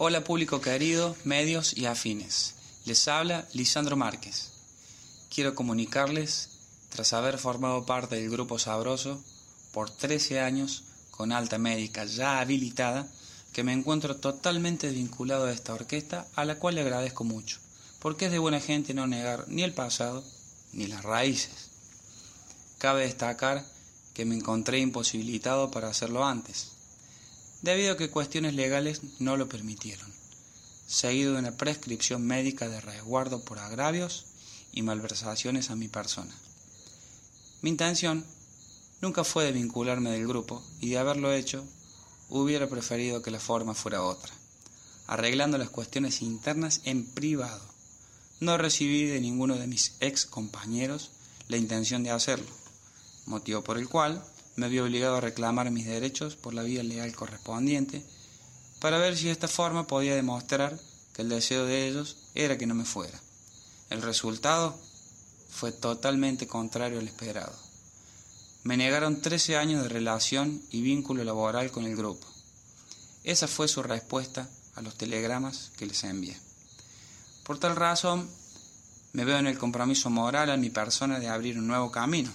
Hola público querido, medios y afines. Les habla Lisandro Márquez. Quiero comunicarles, tras haber formado parte del Grupo Sabroso por 13 años con alta médica ya habilitada, que me encuentro totalmente vinculado a esta orquesta, a la cual le agradezco mucho, porque es de buena gente no negar ni el pasado ni las raíces. Cabe destacar que me encontré imposibilitado para hacerlo antes, debido a que cuestiones legales no lo permitieron, seguido de una prescripción médica de resguardo por agravios y malversaciones a mi persona. Mi intención nunca fue de vincularme del grupo, y de haberlo hecho, hubiera preferido que la forma fuera otra, arreglando las cuestiones internas en privado. No recibí de ninguno de mis ex compañeros la intención de hacerlo, motivo por el cual me vi obligado a reclamar mis derechos por la vía legal correspondiente, para ver si de esta forma podía demostrar que el deseo de ellos era que no me fuera. El resultado fue totalmente contrario al esperado. Me negaron 13 años de relación y vínculo laboral con el grupo. Esa fue su respuesta a los telegramas que les envié. Por tal razón, me veo en el compromiso moral a mi persona de abrir un nuevo camino.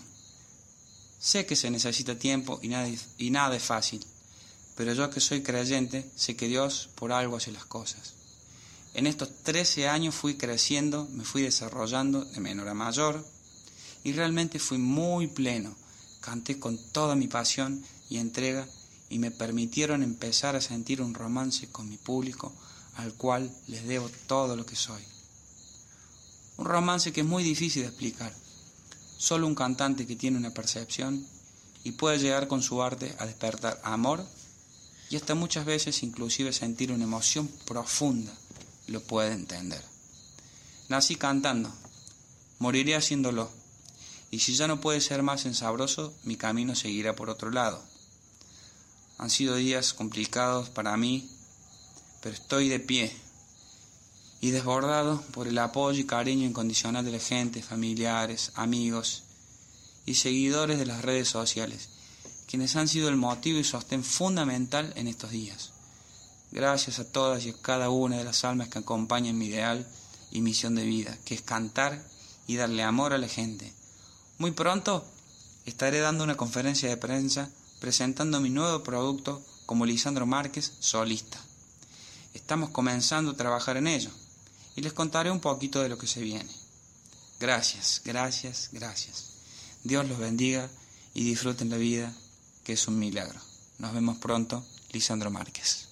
Sé que se necesita tiempo y nada es fácil, pero yo que soy creyente, sé que Dios por algo hace las cosas. En estos 13 años fui creciendo, me fui desarrollando de menor a mayor y realmente fui muy pleno. Canté con toda mi pasión y entrega y me permitieron empezar a sentir un romance con mi público, al cual les debo todo lo que soy. Un romance que es muy difícil de explicar. Solo un cantante que tiene una percepción y puede llegar con su arte a despertar amor y hasta muchas veces inclusive sentir una emoción profunda lo puede entender. Nací cantando, moriré haciéndolo, y si ya no puede ser más en Sabroso, mi camino seguirá por otro lado. Han sido días complicados para mí, pero estoy de pie y desbordado por el apoyo y cariño incondicional de la gente, familiares, amigos y seguidores de las redes sociales, quienes han sido el motivo y sostén fundamental en estos días. Gracias a todas y a cada una de las almas que acompañan mi ideal y misión de vida, que es cantar y darle amor a la gente. Muy pronto estaré dando una conferencia de prensa presentando mi nuevo producto como Lisandro Márquez, solista. Estamos comenzando a trabajar en ello y les contaré un poquito de lo que se viene. Gracias, gracias, gracias. Dios los bendiga y disfruten la vida, que es un milagro. Nos vemos pronto, Lisandro Márquez.